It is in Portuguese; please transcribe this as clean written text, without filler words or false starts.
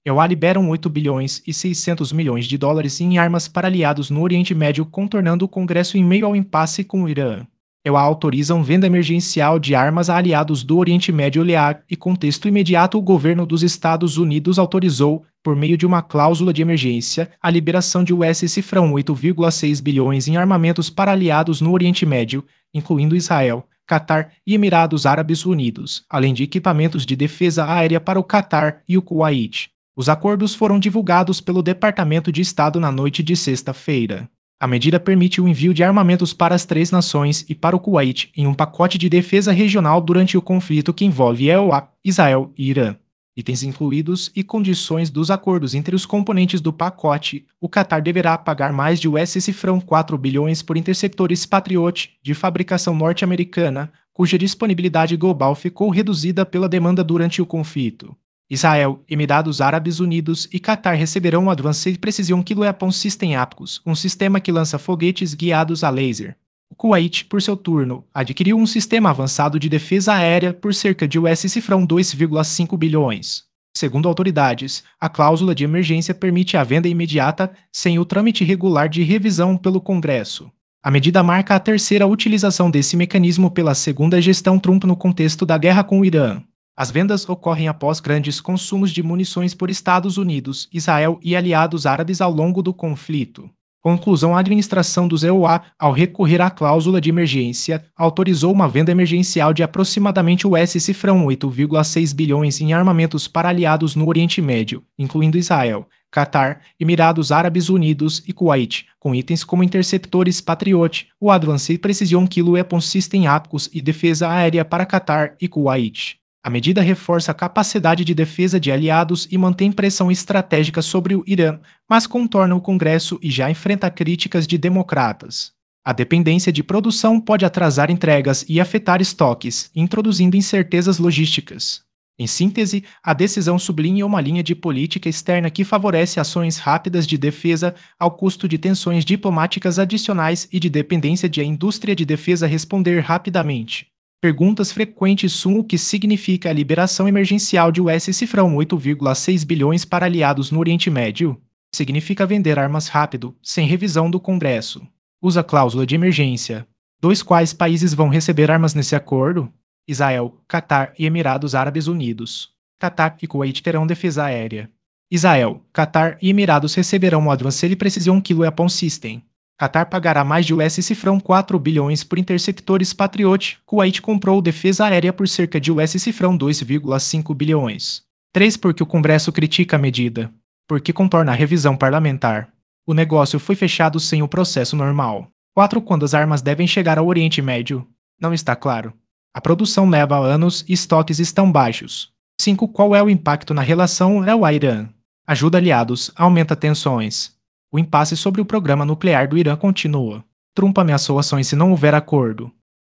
EUA liberam 8 bilhões e 600 milhões de dólares em armas para aliados no Oriente Médio, contornando o Congresso em meio ao impasse com o Irã. EUA autorizam venda emergencial de armas a aliados do Oriente Médio e contexto imediato o governo dos Estados Unidos autorizou, por meio de uma cláusula de emergência, a liberação de US cifrão 8,6 bilhões em armamentos para aliados no Oriente Médio, incluindo Israel, Catar e Emirados Árabes Unidos, além de equipamentos de defesa aérea para o Catar e o Kuwait. Os acordos foram divulgados pelo Departamento de Estado na noite de sexta-feira. A medida permite o envio de armamentos para as três nações e para o Kuwait em um pacote de defesa regional durante o conflito que envolve EUA, Israel e Irã. Itens incluídos e condições dos acordos entre os componentes do pacote: o Catar deverá pagar mais de US cifrão 4 bilhões por interceptores Patriot de fabricação norte-americana, cuja disponibilidade global ficou reduzida pela demanda durante o conflito. Israel, Emirados Árabes Unidos e Catar receberão o Advanced Precision Kilo Weapon System APCOS, um sistema que lança foguetes guiados a laser. O Kuwait, por seu turno, adquiriu um sistema avançado de defesa aérea por cerca de US cifrão 2,5 bilhões. Segundo autoridades, a cláusula de emergência permite a venda imediata, sem o trâmite regular de revisão pelo Congresso. A medida marca a terceira utilização desse mecanismo pela segunda gestão Trump no contexto da guerra com o Irã. As vendas ocorrem após grandes consumos de munições por Estados Unidos, Israel e aliados árabes ao longo do conflito. Conclusão: a administração dos EUA, ao recorrer à cláusula de emergência, autorizou uma venda emergencial de aproximadamente US cifrão 8,6 bilhões em armamentos para aliados no Oriente Médio, incluindo Israel, Catar, Emirados Árabes Unidos e Kuwait, com itens como interceptores Patriot, o Advanced Precision Kilo Weapon System APCOS e defesa aérea para Catar e Kuwait. A medida reforça a capacidade de defesa de aliados e mantém pressão estratégica sobre o Irã, mas contorna o Congresso e já enfrenta críticas de democratas. A dependência de produção pode atrasar entregas e afetar estoques, introduzindo incertezas logísticas. Em síntese, a decisão sublinha uma linha de política externa que favorece ações rápidas de defesa ao custo de tensões diplomáticas adicionais e de dependência de a indústria de defesa responder rapidamente. Perguntas frequentes são: o que significa a liberação emergencial de US cifrão 8,6 bilhões para aliados no Oriente Médio? Significa vender armas rápido, sem revisão do Congresso. Usa cláusula de emergência. Quais países vão receber armas nesse acordo? Israel, Catar e Emirados Árabes Unidos. Catar e Kuwait terão defesa aérea. Israel, Catar e Emirados receberão o Advanced Precision Kilo Weapon System. Catar pagará mais de US cifrão 4 bilhões por interceptores Patriot. Kuwait comprou defesa aérea por cerca de US cifrão 2,5 bilhões. 3. Por que o Congresso critica a medida? Porque contorna a revisão parlamentar. O negócio foi fechado sem o processo normal. 4. Quando as armas devem chegar ao Oriente Médio? Não está claro. A produção leva anos e estoques estão baixos. 5. Qual é o impacto na relação EUA-Irã? Ajuda aliados, aumenta tensões. O impasse sobre o programa nuclear do Irã continua. Trump ameaçou ações se não houver acordo.